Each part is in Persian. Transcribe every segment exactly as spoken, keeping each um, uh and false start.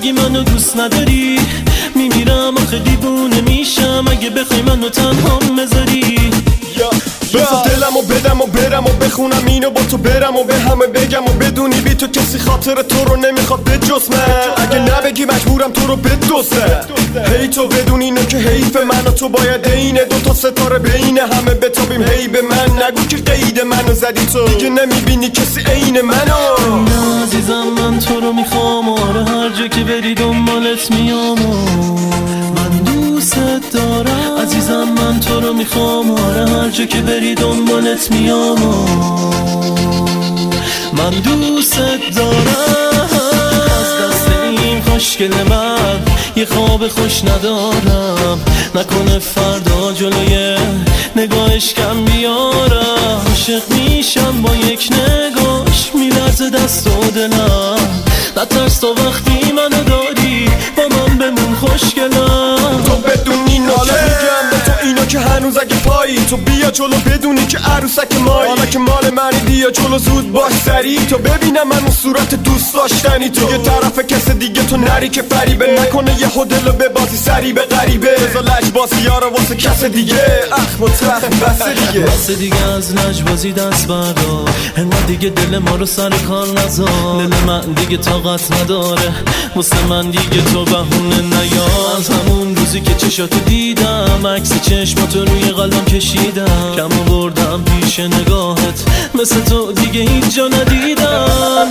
بگی منو دوست نداری میمیرم آخه دیوونه میشم اگه بخوای منو تنها بذاری. بذار دلمو بدم و برم و بخونم اینو با تو برم و به همه بگم و بدونی بی تو کسی خاطر تو رو نمیخواد به جز من. اگه نبگی مجبورم تو رو بدوسه. هی تو بدون اینو که حیف من و تو باید اینه دو تا ستاره بین همه بتابیم. هی به من نگو که قید منو زدی تو دیگه نمیبینی کسی عین منو. نه عزیزم من تو رو میخوام آره هر جا که بری دنبالت میام من دوست دارم عزیزم من تو رو میخوام آره هر جا که بری دنبالت میام من دوست دارم. از دست این خوشگل من یه خواب خوش ندارم نکنه فردا جلوی نگاهش کم بیارم. عاشق میشم با یک نگاش میلرزه دست و دلم. نترس تو وقتی منو داری با من بمون خوشگلم. تو بدونی ناله میگم به تو اینو که هنوز اگه پایی تو بیا جلو بدونی که عروسک مایی. حالا که مال منی بیا جلو زود باش سری تو ببینم منو صورت دوست داشتنی تو یه طرف کس دیگه تو نری که فریبه نکنه یه هدلو به بازی سری به غریبه. بذار لجبازی یارو واسه کس دیگه اخ مطرح بس دیگه بس دیگه از لجبازی دست بردار انقدر دیگه دل ما رو سر کار نذار. دل من دیگه طاقت نداره واسه من دیگه تو بهونه نیار. از همون روزی که چشاتو دیدم عکس چشماتو روی قلبم کشیدم کم آوردم پیش نگاهت مثل تو دیگه هیچ جا ندیدم.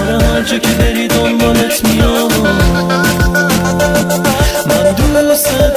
که بری دنبالت میام من دوست